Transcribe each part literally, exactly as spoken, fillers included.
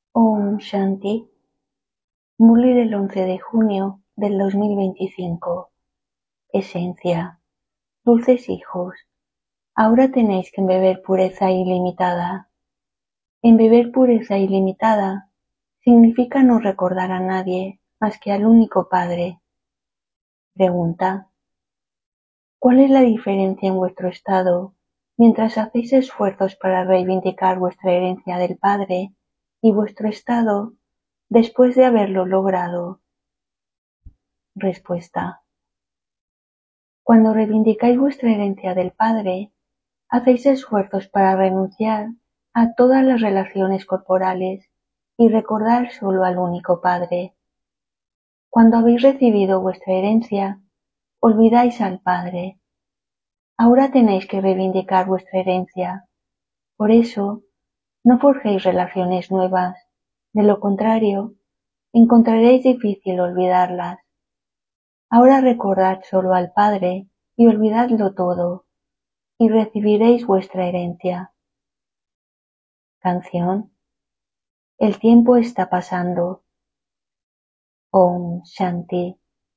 Om Shanti, Murli del once de junio del dos mil veinticinco. Esencia. Dulces hijos, ahora tenéis que beber pureza ilimitada. En beber pureza ilimitada significa no recordar a nadie más que al único Padre. Pregunta. ¿Cuál es la diferencia en vuestro estado mientras hacéis esfuerzos para reivindicar vuestra herencia del Padre y vuestro estado después de haberlo logrado? Respuesta. Cuando reivindicáis vuestra herencia del Padre, hacéis esfuerzos para renunciar a todas las relaciones corporales y recordar solo al único Padre. Cuando habéis recibido vuestra herencia, olvidáis al Padre. Ahora tenéis que reivindicar vuestra herencia. Por eso, no forjéis relaciones nuevas. De lo contrario, encontraréis difícil olvidarlas. Ahora recordad solo al Padre y olvidadlo todo, y recibiréis vuestra herencia. Canción. El tiempo está pasando. Om Shanti.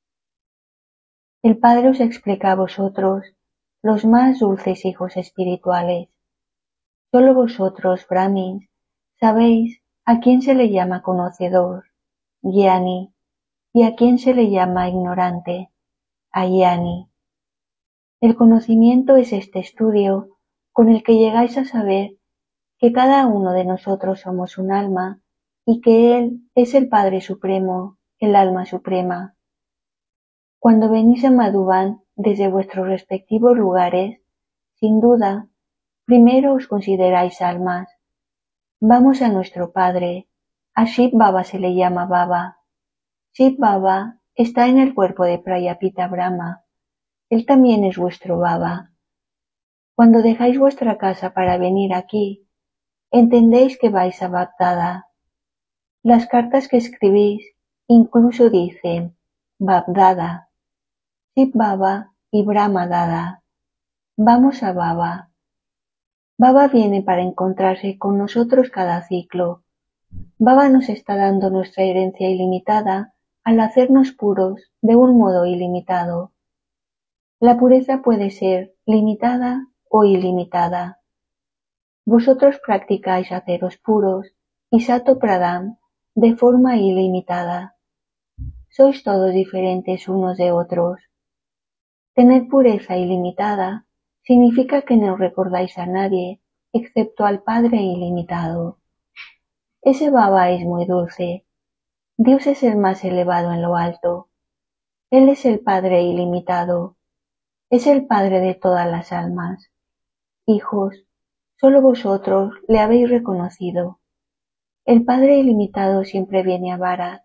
El Padre os explica a vosotros, los más dulces hijos espirituales. Solo vosotros, Brahmins, sabéis a quién se le llama conocedor, Gyani, y a quién se le llama ignorante, Ayani. El conocimiento es este estudio con el que llegáis a saber que cada uno de nosotros somos un alma y que Él es el Padre Supremo, el alma suprema. Cuando venís a Madhuban desde vuestros respectivos lugares, sin duda, primero os consideráis almas. Vamos a nuestro Padre. A Shiv Baba se le llama Baba. Shiv Baba está en el cuerpo de Prayapita Brahma. Él también es vuestro Baba. Cuando dejáis vuestra casa para venir aquí, entendéis que vais a Bagdada. Las cartas que escribís incluso dicen Bagdada, Shiv Baba y Brahma Dada. Vamos a Baba. Baba viene para encontrarse con nosotros cada ciclo. Baba nos está dando nuestra herencia ilimitada al hacernos puros de un modo ilimitado. La pureza puede ser limitada o ilimitada. Vosotros practicáis haceros puros y Sato Pradhan de forma ilimitada. Sois todos diferentes unos de otros. Tener pureza ilimitada significa que no recordáis a nadie excepto al Padre ilimitado. Ese Baba es muy dulce. Dios es el más elevado en lo alto. Él es el Padre ilimitado. Es el Padre de todas las almas. Hijos, solo vosotros le habéis reconocido. El Padre ilimitado siempre viene a Bharat.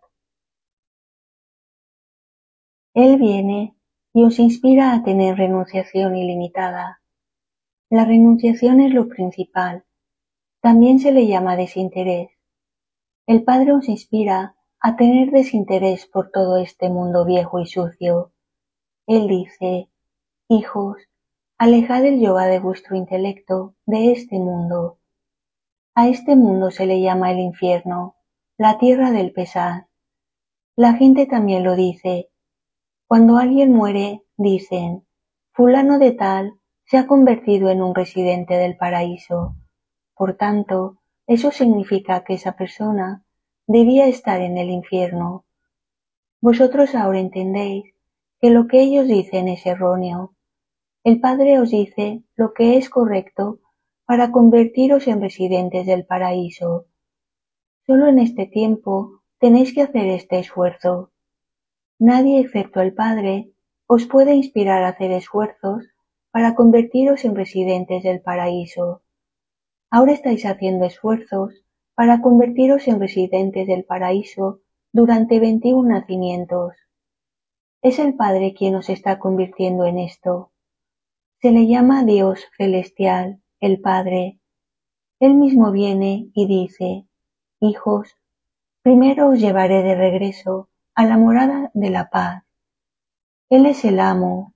Él viene y os inspira a tener renunciación ilimitada. La renunciación es lo principal. También se le llama desinterés. El Padre os inspira a tener desinterés por todo este mundo viejo y sucio. Él dice, hijos, alejad el yoga de vuestro intelecto de este mundo. A este mundo se le llama el infierno, la tierra del pesar. La gente también lo dice. Cuando alguien muere, dicen, fulano de tal se ha convertido en un residente del paraíso. Por tanto, eso significa que esa persona debía estar en el infierno. Vosotros ahora entendéis que lo que ellos dicen es erróneo. El Padre os dice lo que es correcto para convertiros en residentes del paraíso. Solo en este tiempo tenéis que hacer este esfuerzo. Nadie excepto el Padre os puede inspirar a hacer esfuerzos para convertiros en residentes del paraíso. Ahora estáis haciendo esfuerzos para convertiros en residentes del paraíso durante veintiún nacimientos. Es el Padre quien os está convirtiendo en esto. Se le llama Dios celestial, el Padre. Él mismo viene y dice, hijos, primero os llevaré de regreso a la morada de la paz. Él es el amo.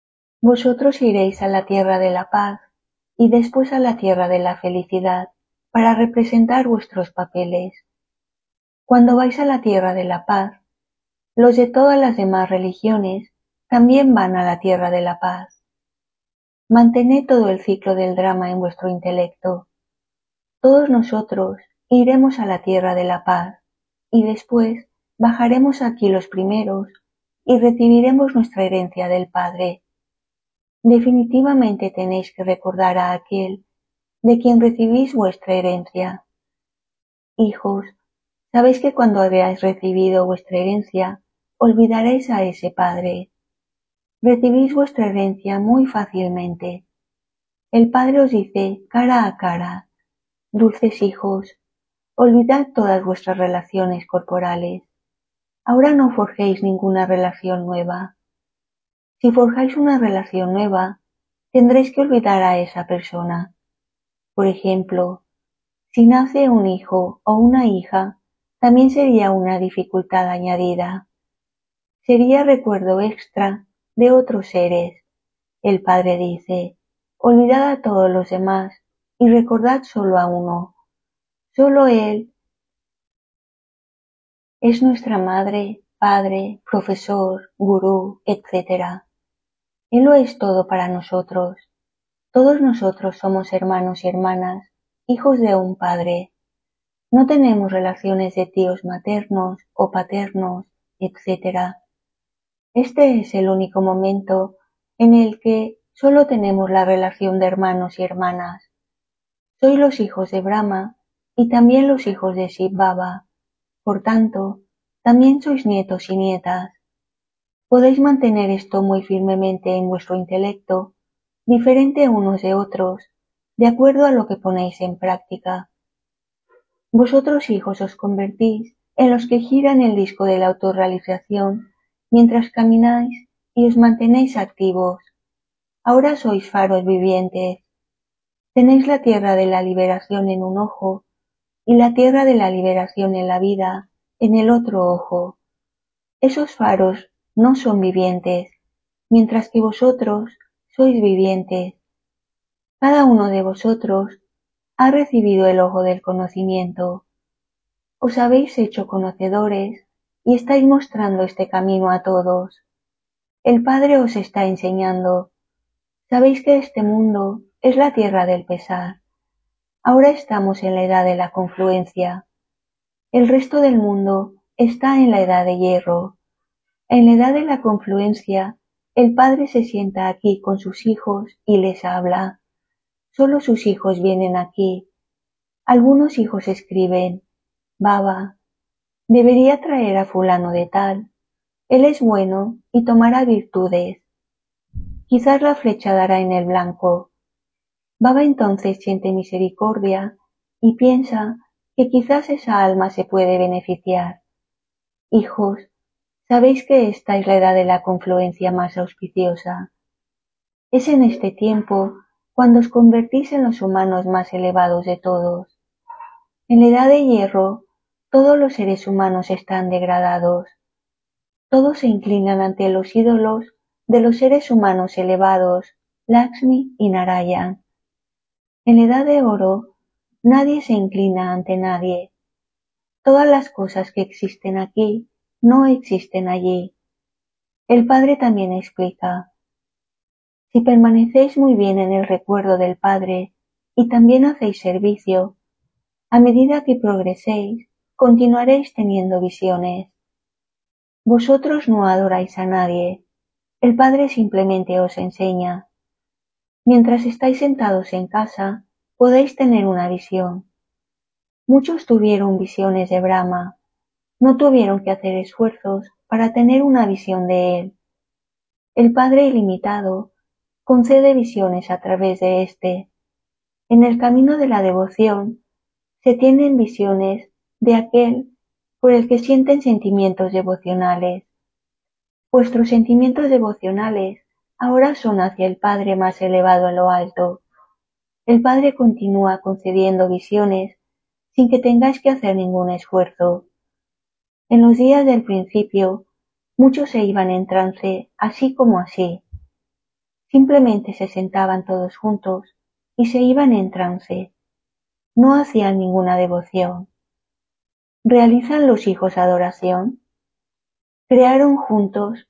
Vosotros iréis a la tierra de la paz y después a la tierra de la felicidad. para representar vuestros papeles. Cuando vais a la tierra de la paz, los de todas las demás religiones también van a la tierra de la paz. Mantened todo el ciclo del drama en vuestro intelecto. Todos nosotros iremos a la tierra de la paz, y después bajaremos aquí los primeros y recibiremos nuestra herencia del Padre. Definitivamente tenéis que recordar a aquel de quien recibís vuestra herencia. Hijos, sabéis que cuando hayáis recibido vuestra herencia, olvidaréis a ese Padre. Recibís vuestra herencia muy fácilmente. El Padre os dice cara a cara: dulces hijos, olvidad todas vuestras relaciones corporales. Ahora no forjéis ninguna relación nueva. Si forjáis una relación nueva, tendréis que olvidar a esa persona. Por ejemplo, si nace un hijo o una hija, también sería una dificultad añadida. Sería recuerdo extra de otros seres. El Padre dice: olvidad a todos los demás y recordad solo a uno. Solo Él es nuestra madre, padre, profesor, gurú, etcétera. Él lo es todo para nosotros. Todos nosotros somos hermanos y hermanas, hijos de un Padre. No tenemos relaciones de tíos maternos o paternos, etcétera. Este es el único momento en el que solo tenemos la relación de hermanos y hermanas. Sois los hijos de Brahma y también los hijos de Shiv Baba. Por tanto, también sois nietos y nietas. Podéis mantener esto muy firmemente en vuestro intelecto, diferente unos de otros, de acuerdo a lo que ponéis en práctica. Vosotros, hijos, os convertís en los que giran el disco de la autorrealización mientras camináis y os mantenéis activos. Ahora sois faros vivientes. Tenéis la tierra de la liberación en un ojo y la tierra de la liberación en la vida en el otro ojo. Esos faros no son vivientes, mientras que vosotros sois vivientes. Cada uno de vosotros ha recibido el ojo del conocimiento. Os habéis hecho conocedores y estáis mostrando este camino a todos. El Padre os está enseñando. Sabéis que este mundo es la tierra del pesar. Ahora estamos en la edad de la confluencia. El resto del mundo está en la edad de hierro. En la edad de la confluencia, el Padre se sienta aquí con sus hijos y les habla. Solo sus hijos vienen aquí. Algunos hijos escriben: Baba, debería traer a fulano de tal. Él es bueno y tomará virtudes. Quizás la flecha dará en el blanco. Baba entonces siente misericordia y piensa que quizás esa alma se puede beneficiar. Hijos, sabéis que esta es la edad de la confluencia más auspiciosa. Es en este tiempo cuando os convertís en los humanos más elevados de todos. En la edad de hierro, todos los seres humanos están degradados. Todos se inclinan ante los ídolos de los seres humanos elevados, Lakshmi y Narayan. En la edad de oro, nadie se inclina ante nadie. Todas las cosas que existen aquí no existen allí. El Padre también explica: si permanecéis muy bien en el recuerdo del Padre y también hacéis servicio, a medida que progreséis, continuaréis teniendo visiones. Vosotros no adoráis a nadie, el Padre simplemente os enseña. Mientras estáis sentados en casa, podéis tener una visión. Muchos tuvieron visiones de Brahma, no tuvieron que hacer esfuerzos para tener una visión de él. El Padre ilimitado concede visiones a través de éste. En el camino de la devoción se tienen visiones de aquel por el que sienten sentimientos devocionales. Vuestros sentimientos devocionales ahora son hacia el Padre más elevado en lo alto. El Padre continúa concediendo visiones sin que tengáis que hacer ningún esfuerzo. En los días del principio, muchos se iban en trance así como así. Simplemente se sentaban todos juntos y se iban en trance. no hacían ninguna devoción. ¿Realizan los hijos adoración? Crearon juntos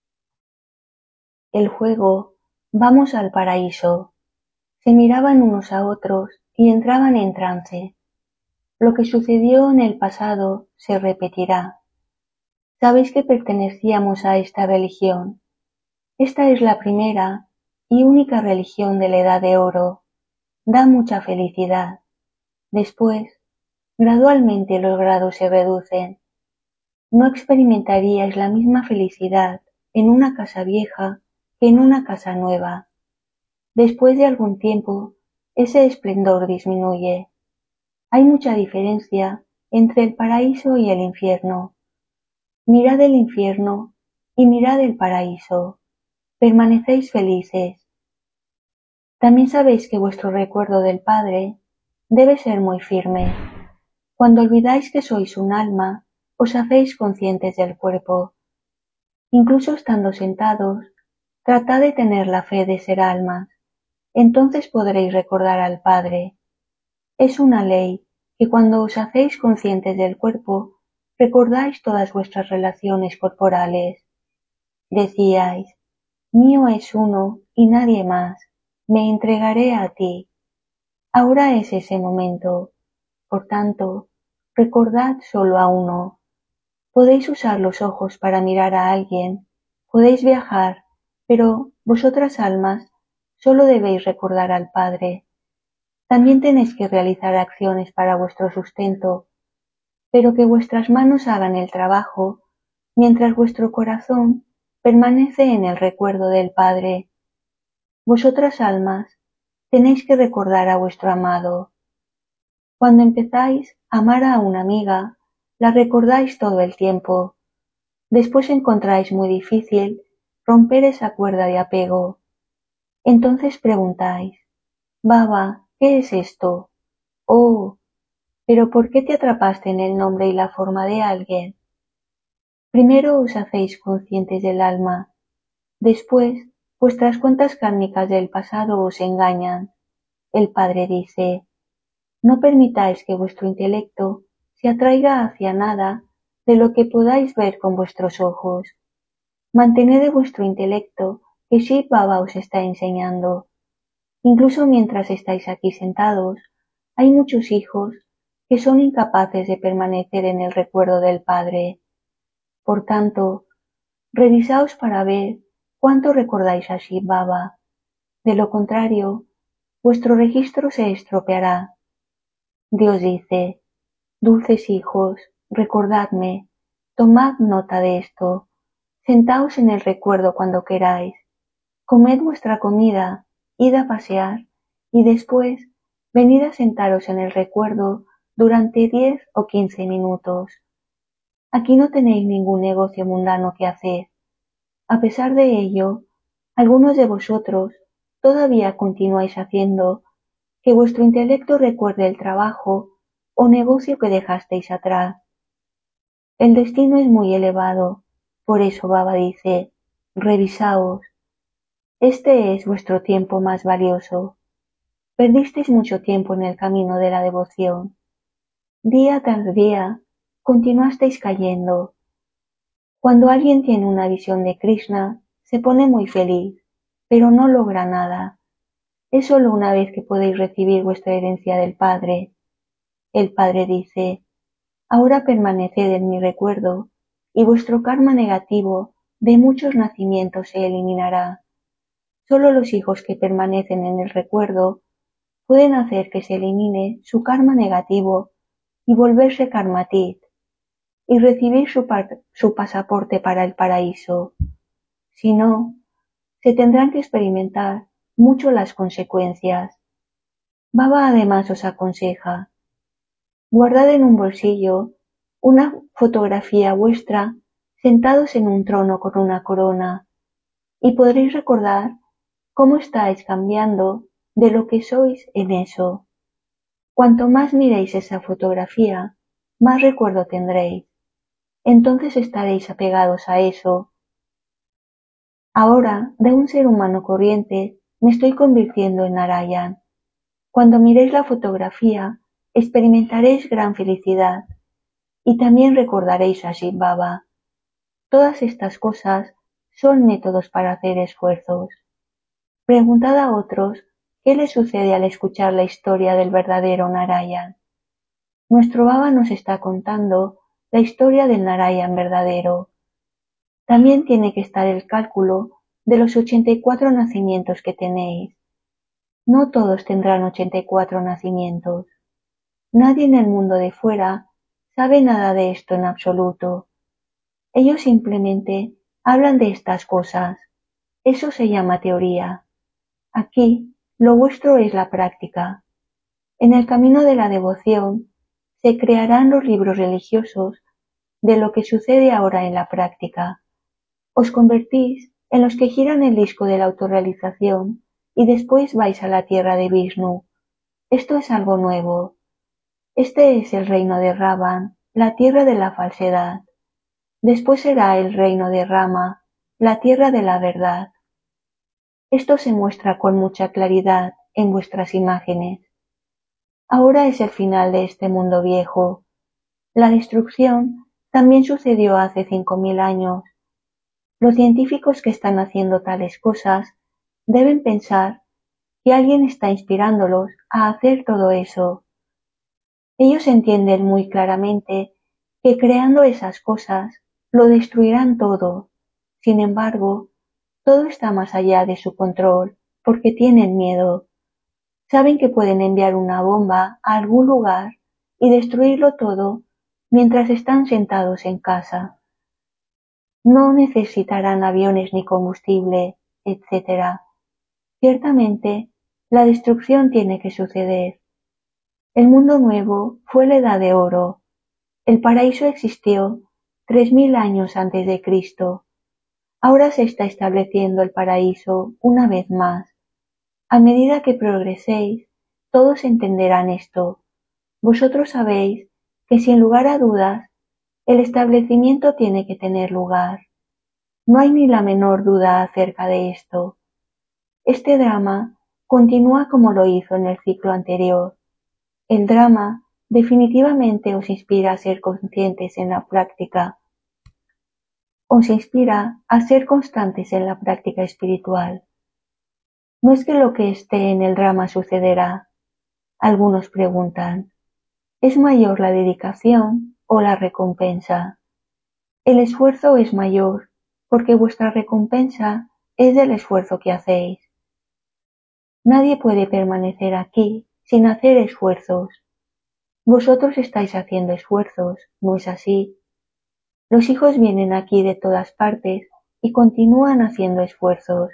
el juego Vamos al paraíso. Se miraban unos a otros y entraban en trance. Lo que sucedió en el pasado se repetirá. Sabéis que pertenecíamos a esta religión. Esta es la primera y única religión de la Edad de Oro. Da mucha felicidad. Después, gradualmente los grados se reducen. No experimentaríais la misma felicidad en una casa vieja que en una casa nueva. Después de algún tiempo, ese esplendor disminuye. Hay mucha diferencia entre el paraíso y el infierno. Mirad el infierno y mirad el paraíso. Permanecéis felices. También sabéis que vuestro recuerdo del Padre debe ser muy firme. Cuando olvidáis que sois un alma, os hacéis conscientes del cuerpo. Incluso estando sentados, tratad de tener la fe de ser almas. Entonces podréis recordar al Padre. Es una ley que cuando os hacéis conscientes del cuerpo, recordáis todas vuestras relaciones corporales. Decíais, mío es uno y nadie más, me entregaré a ti. Ahora es ese momento. Por tanto, recordad solo a uno. Podéis usar los ojos para mirar a alguien, podéis viajar, pero vosotras almas solo debéis recordar al Padre. También tenéis que realizar acciones para vuestro sustento, pero que vuestras manos hagan el trabajo, mientras vuestro corazón permanece en el recuerdo del Padre. Vosotras almas tenéis que recordar a vuestro amado. Cuando empezáis a amar a una amiga, la recordáis todo el tiempo. Después encontráis muy difícil romper esa cuerda de apego. Entonces preguntáis, Baba, ¿qué es esto? Oh, pero ¿por qué te atrapaste en el nombre y la forma de alguien? Primero os hacéis conscientes del alma. Después, vuestras cuentas kármicas del pasado os engañan. El Padre dice, no permitáis que vuestro intelecto se atraiga hacia nada de lo que podáis ver con vuestros ojos. Mantened vuestro intelecto que Shiv Baba os está enseñando. Incluso mientras estáis aquí sentados, hay muchos hijos que son incapaces de permanecer en el recuerdo del Padre. Por tanto, revisaos para ver cuánto recordáis a Shiv Baba. De lo contrario, vuestro registro se estropeará. Dios dice, dulces hijos, recordadme, tomad nota de esto, sentaos en el recuerdo cuando queráis, comed vuestra comida, id a pasear, y después venid a sentaros en el recuerdo durante diez o quince minutos. Aquí no tenéis ningún negocio mundano que hacer. A pesar de ello, algunos de vosotros todavía continuáis haciendo que vuestro intelecto recuerde el trabajo o negocio que dejasteis atrás. El destino es muy elevado, por eso Baba dice, revisaos. Este es vuestro tiempo más valioso. Perdisteis mucho tiempo en el camino de la devoción. Día tras día, continuasteis cayendo. Cuando alguien tiene una visión de Krishna, se pone muy feliz, pero no logra nada. Es solo una vez que podéis recibir vuestra herencia del Padre. El Padre dice, ahora permaneced en mi recuerdo, y vuestro karma negativo de muchos nacimientos se eliminará. Solo los hijos que permanecen en el recuerdo pueden hacer que se elimine su karma negativo y volverse karmatid, y recibir su, su pasaporte para el paraíso. Si no, se tendrán que experimentar mucho las consecuencias. Baba además os aconseja, guardad en un bolsillo una fotografía vuestra sentados en un trono con una corona, y podréis recordar cómo estáis cambiando de lo que sois en eso. Cuanto más miréis esa fotografía, más recuerdo tendréis. Entonces estaréis apegados a eso. Ahora, de un ser humano corriente, me estoy convirtiendo en Narayan. Cuando miréis la fotografía, experimentaréis gran felicidad y también recordaréis a Shiv Baba. Todas estas cosas son métodos para hacer esfuerzos. Preguntad a otros qué les sucede al escuchar la historia del verdadero Narayan. Nuestro Baba nos está contando la historia del Narayan verdadero. También tiene que estar el cálculo de los ochenta y cuatro nacimientos que tenéis. No todos tendrán ochenta y cuatro nacimientos. Nadie en el mundo de fuera sabe nada de esto en absoluto. Ellos simplemente hablan de estas cosas. Eso se llama teoría. Aquí, lo vuestro es la práctica. En el camino de la devoción, se crearán los libros religiosos de lo que sucede ahora en la práctica. Os convertís en los que giran el disco de la autorrealización y después vais a la tierra de Vishnu. Esto es algo nuevo. Este es el reino de Ravan, la tierra de la falsedad. Después será el reino de Rama, la tierra de la verdad. Esto se muestra con mucha claridad en vuestras imágenes. Ahora es el final de este mundo viejo. La destrucción también sucedió hace cinco mil años. Los científicos que están haciendo tales cosas deben pensar que alguien está inspirándolos a hacer todo eso. Ellos entienden muy claramente que creando esas cosas lo destruirán todo. Sin embargo, todo está más allá de su control porque tienen miedo. Saben que pueden enviar una bomba a algún lugar y destruirlo todo mientras están sentados en casa. No necesitarán aviones ni combustible, etcétera. Ciertamente, la destrucción tiene que suceder. El mundo nuevo fue la edad de oro. El paraíso existió tres mil años antes de Cristo. Ahora se está estableciendo el paraíso una vez más. A medida que progreséis, todos entenderán esto. Vosotros sabéis que sin lugar a dudas, el establecimiento tiene que tener lugar. No hay ni la menor duda acerca de esto. Este drama continúa como lo hizo en el ciclo anterior. El drama definitivamente os inspira a ser conscientes en la práctica. Os inspira a ser constantes en la práctica espiritual. No es que lo que esté en el drama sucederá. Algunos preguntan, ¿es mayor la dedicación o la recompensa? El esfuerzo es mayor, porque vuestra recompensa es del esfuerzo que hacéis. Nadie puede permanecer aquí sin hacer esfuerzos. Vosotros estáis haciendo esfuerzos, ¿no es así? Los hijos vienen aquí de todas partes y continúan haciendo esfuerzos.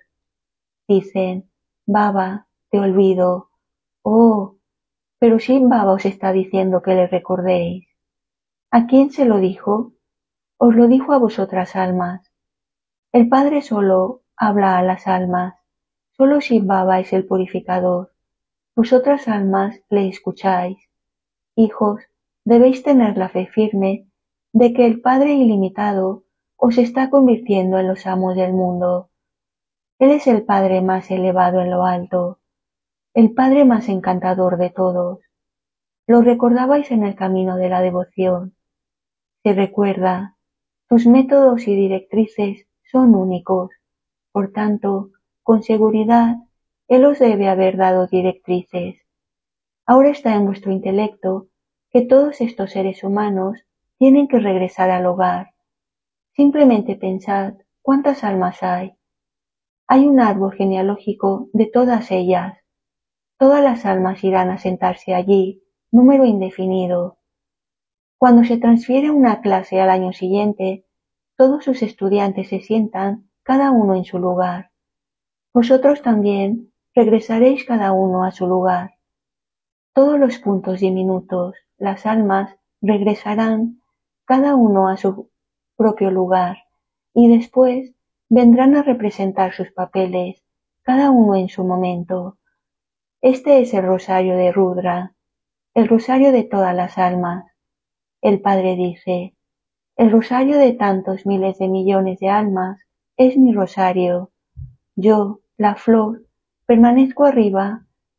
Dicen, Baba, te olvido. Oh, pero si Baba os está diciendo que le recordéis. ¿A quién se lo dijo? Os lo dijo a vosotras almas. El Padre solo habla a las almas. Solo Shiv Baba es el purificador. Vosotras almas le escucháis. Hijos, debéis tener la fe firme de que el Padre ilimitado os está convirtiendo en los amos del mundo. Él es el Padre más elevado en lo alto, el Padre más encantador de todos. Lo recordabais en el camino de la devoción. Se recuerda, tus métodos y directrices son únicos. Por tanto, con seguridad, Él os debe haber dado directrices. Ahora está en vuestro intelecto que todos estos seres humanos tienen que regresar al hogar. Simplemente pensad cuántas almas hay. Hay un árbol genealógico de todas ellas. Todas las almas irán a sentarse allí, número indefinido. Cuando se transfiere una clase al año siguiente, todos sus estudiantes se sientan cada uno en su lugar. Vosotros también regresaréis cada uno a su lugar. Todos los puntos diminutos, las almas, regresarán cada uno a su propio lugar y después vendrán a representar sus papeles, cada uno en su momento. Este es el rosario de Rudra, el rosario de todas las almas. El Padre dice, el rosario de tantos miles de millones de almas es mi rosario. Yo, la flor, permanezco arriba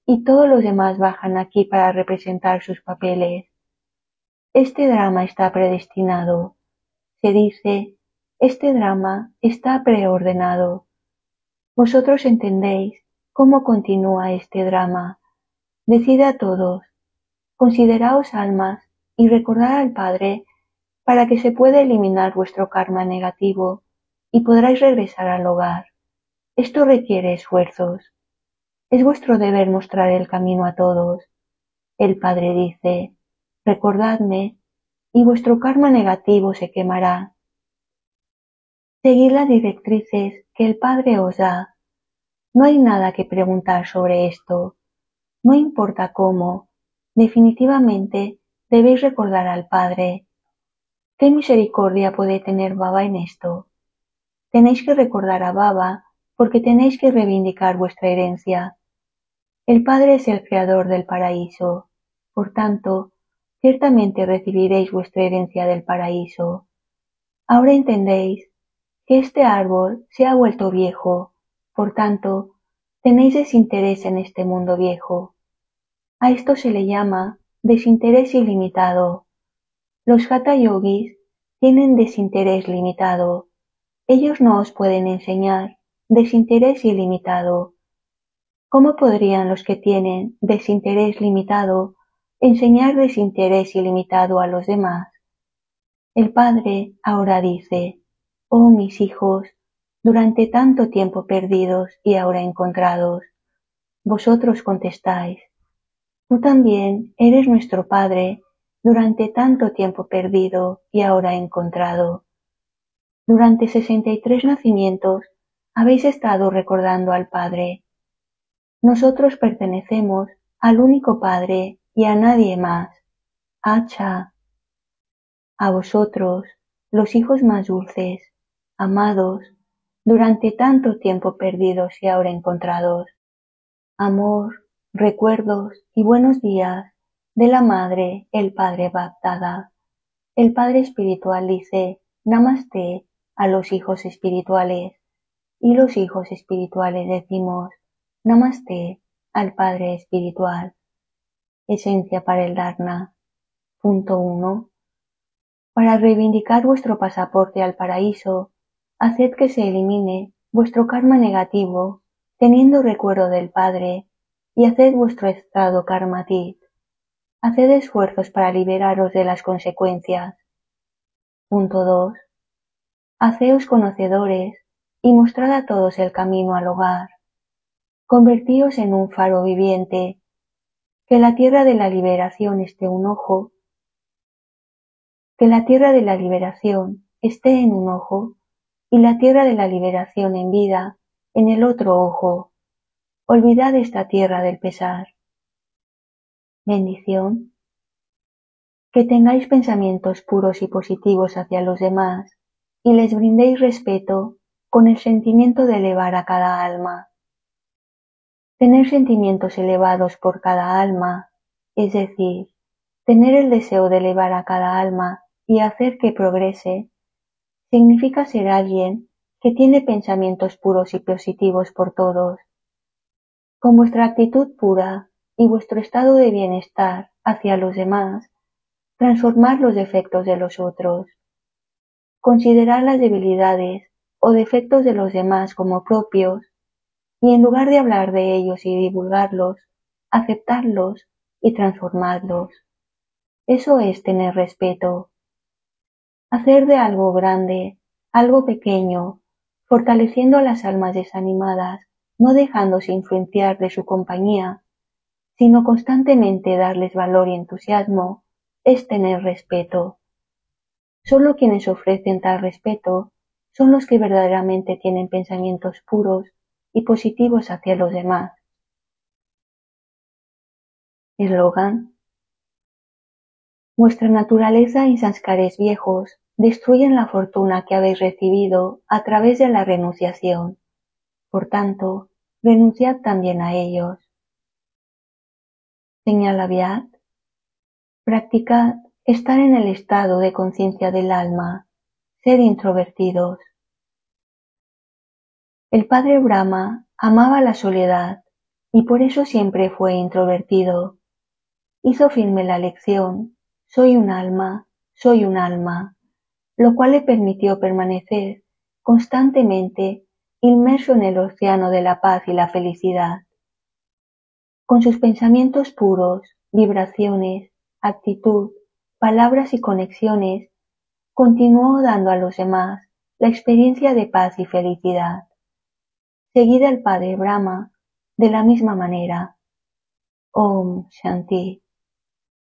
y todos los demás bajan aquí para representar sus papeles. Este drama está predestinado. Se dice, este drama está preordenado. Vosotros entendéis cómo continúa este drama. Decid a todos, consideraos almas y recordad al Padre para que se pueda eliminar vuestro karma negativo y podráis regresar al hogar. Esto requiere esfuerzos. Es vuestro deber mostrar el camino a todos. El Padre dice, recordadme y vuestro karma negativo se quemará. Seguid las directrices que el Padre os da. No hay nada que preguntar sobre esto. No importa cómo, definitivamente debéis recordar al Padre. ¿Qué misericordia puede tener Baba en esto? Tenéis que recordar a Baba porque tenéis que reivindicar vuestra herencia. El Padre es el creador del paraíso. Por tanto, ciertamente recibiréis vuestra herencia del paraíso. Ahora entendéis que este árbol se ha vuelto viejo, por tanto, tenéis desinterés en este mundo viejo. A esto se le llama desinterés ilimitado. Los Hatha Yogis tienen desinterés limitado. Ellos no os pueden enseñar desinterés ilimitado. ¿Cómo podrían los que tienen desinterés limitado enseñar desinterés ilimitado a los demás? El Padre ahora dice, oh mis hijos, durante tanto tiempo perdidos y ahora encontrados, vosotros contestáis, tú también eres nuestro Padre, durante tanto tiempo perdido y ahora encontrado. Durante sesenta y tres nacimientos habéis estado recordando al Padre. Nosotros pertenecemos al único Padre y a nadie más. Acha. A vosotros, los hijos más dulces, amados, durante tanto tiempo perdidos y ahora encontrados. Amor, recuerdos y buenos días de la Madre, el Padre Baptada. El Padre Espiritual dice Namaste a los hijos espirituales y los hijos espirituales decimos Namaste al Padre Espiritual. Esencia para el Dharma. Punto uno. Para reivindicar vuestro pasaporte al paraíso, haced que se elimine vuestro karma negativo, teniendo recuerdo del Padre, y haced vuestro estado karmatit. Haced esfuerzos para liberaros de las consecuencias. Punto dos. Haceos conocedores y mostrad a todos el camino al hogar. Convertíos en un faro viviente, que la tierra de la liberación esté un ojo, que la tierra de la liberación esté en un ojo y la tierra de la liberación en vida en el otro ojo. Olvidad esta tierra del pesar. Bendición. Que tengáis pensamientos puros y positivos hacia los demás y les brindéis respeto con el sentimiento de elevar a cada alma. Tener sentimientos elevados por cada alma, es decir, tener el deseo de elevar a cada alma y hacer que progrese, significa ser alguien que tiene pensamientos puros y positivos por todos. Con vuestra actitud pura y vuestro estado de bienestar hacia los demás, transformar los defectos de los otros. Considerar las debilidades o defectos de los demás como propios y en lugar de hablar de ellos y divulgarlos, aceptarlos y transformarlos. Eso es tener respeto. Hacer de algo grande, algo pequeño, fortaleciendo a las almas desanimadas, no dejándose influenciar de su compañía, sino constantemente darles valor y entusiasmo, es tener respeto. Solo quienes ofrecen tal respeto son los que verdaderamente tienen pensamientos puros y positivos hacia los demás. Eslogan: vuestra naturaleza y sanskares viejos destruyen la fortuna que habéis recibido a través de la renunciación. Por tanto, renunciad también a ellos. Señala Vyad: practicad estar en el estado de conciencia del alma, sed introvertidos. El padre Brahma amaba la soledad y por eso siempre fue introvertido. Hizo firme la lección: soy un alma, soy un alma, lo cual le permitió permanecer constantemente inmerso en el océano de la paz y la felicidad. Con sus pensamientos puros, vibraciones, actitud, palabras y conexiones, continuó dando a los demás la experiencia de paz y felicidad. Seguid al Padre Brahma de la misma manera. Om Shanti.